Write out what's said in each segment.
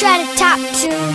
try to talk to,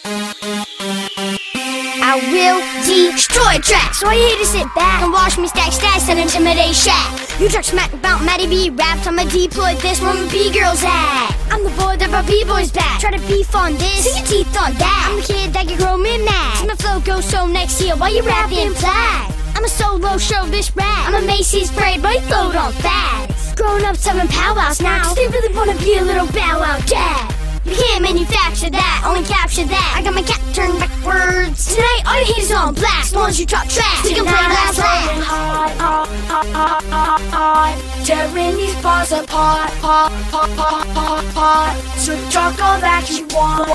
I will destroy tracks. So I hate to sit back and watch me stack stats and intimidate Shaq. You talk smack about Maddie B raps, I'ma deploy this where my B-girls at. I'm the boy that brought B-boys back. Try to beef on this, see your teeth on that. I'm the kid that can grow me mad. See my flow go so next year while you rapping flag. I'm a solo show this rap. I'm a Macy's parade, but I float on fast. Grown ups having powwows now, they really wanna be a little bow wow dad. You can't manufacture that, only capture that. I got my cap turned backwards. Tonight, all you hate is on blast. As long as you talk trash, we can play last last. Tearing these bars apart, so talk all that you want.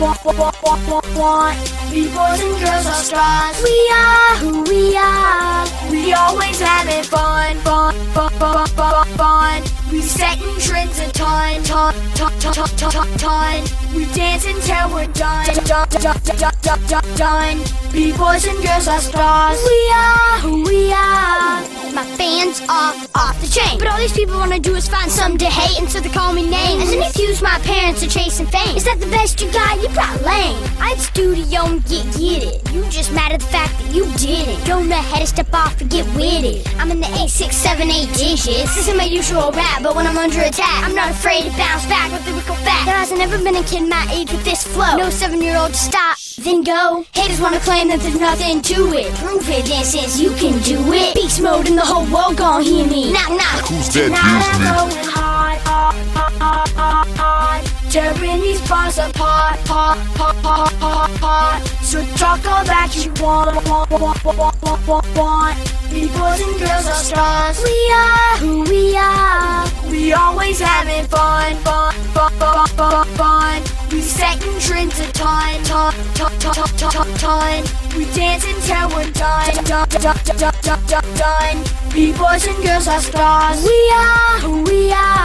B-boys and girls are stars. We are who we are. We always having fun. We setting trends a ton. We dance until we're done. B-boys and girls are stars. We are who we are. My fans are off the chain, but all these people wanna do is find something to hate, and so they call me names and accuse my parents of chasing fame. Is that the best you got? You probably lame. I'd studio and get it. You just mad at the fact that you didn't. Don't know how to step off and get with it. I'm in the 8, 6, 7, 8 digits. This isn't my usual rap, but when I'm under attack, I'm not afraid to bounce back with the lyrical fact. There hasn't ever been a kid my age with this flow. No 7-year-old to stop, then go. Haters wanna claim that there's nothing to it. Prove it then, since you can do it. Beast mode and the whole world gon' hear me. Knock knock. Who's that I'm dude? going hard. Tearing these bars apart. So talk all that you want. B-boys and girls are stars. We are who we are. We always having fun. We setting trends a ton. We dance until we're done. B-boys and girls are stars. We are who we are.